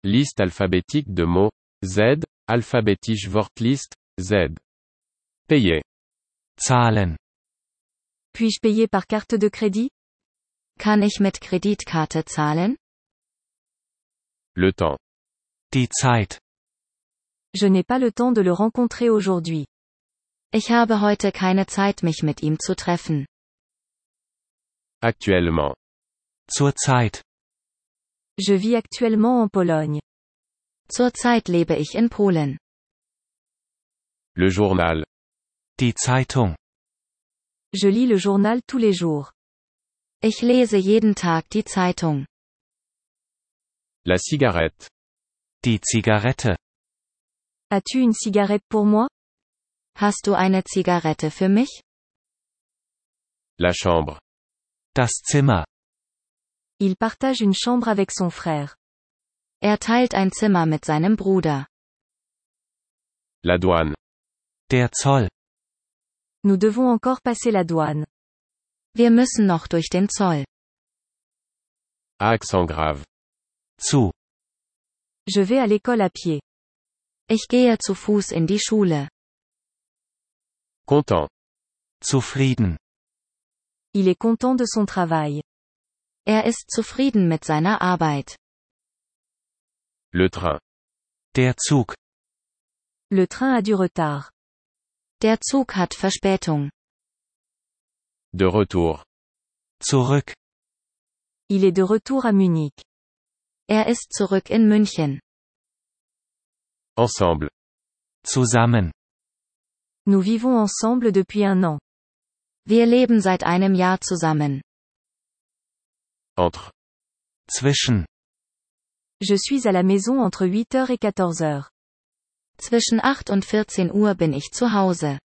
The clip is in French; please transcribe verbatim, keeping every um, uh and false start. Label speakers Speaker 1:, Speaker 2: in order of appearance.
Speaker 1: Liste alphabétique de mots. Z, alphabätische Wortlist, Z. Payer.
Speaker 2: Zahlen.
Speaker 3: Puis-je payer par carte de crédit?
Speaker 4: Kann ich mit Kreditkarte zahlen?
Speaker 1: Le temps.
Speaker 2: Die Zeit.
Speaker 3: Je n'ai pas le temps de le rencontrer aujourd'hui.
Speaker 4: Ich habe heute keine Zeit, mich mit ihm zu treffen.
Speaker 1: Actuellement.
Speaker 2: Zur Zeit.
Speaker 3: Je vis actuellement en Pologne.
Speaker 4: Zurzeit lebe ich in Polen.
Speaker 1: Le journal.
Speaker 2: Die Zeitung.
Speaker 3: Je lis le journal tous les jours.
Speaker 4: Ich lese jeden Tag die Zeitung.
Speaker 1: La cigarette.
Speaker 2: Die Zigarette.
Speaker 3: As-tu une cigarette pour moi?
Speaker 4: Hast du eine Zigarette für mich?
Speaker 1: La chambre.
Speaker 2: Das Zimmer.
Speaker 3: Il partage une chambre avec son frère.
Speaker 4: Er teilt ein Zimmer mit seinem Bruder.
Speaker 1: La douane.
Speaker 2: Der Zoll.
Speaker 3: Nous devons encore passer la douane.
Speaker 4: Wir müssen noch durch den Zoll.
Speaker 1: À accent grave.
Speaker 2: Zu.
Speaker 3: Je vais à l'école à pied.
Speaker 4: Ich gehe zu Fuß in die Schule.
Speaker 1: Content.
Speaker 2: Zufrieden.
Speaker 3: Il est content de son travail.
Speaker 4: Er ist zufrieden mit seiner Arbeit.
Speaker 1: Le train.
Speaker 2: Der Zug.
Speaker 3: Le train a du retard.
Speaker 4: Der Zug hat Verspätung.
Speaker 1: De retour.
Speaker 2: Zurück.
Speaker 3: Il est de retour à Munich.
Speaker 4: Er ist zurück in München.
Speaker 1: Ensemble.
Speaker 2: Zusammen.
Speaker 3: Nous vivons ensemble depuis un an.
Speaker 4: Wir leben seit einem Jahr zusammen.
Speaker 1: Entre.
Speaker 2: Zwischen.
Speaker 3: Je suis à la maison entre huit heures et quatorze heures.
Speaker 4: Zwischen acht und vierzehn Uhr bin ich zu Hause.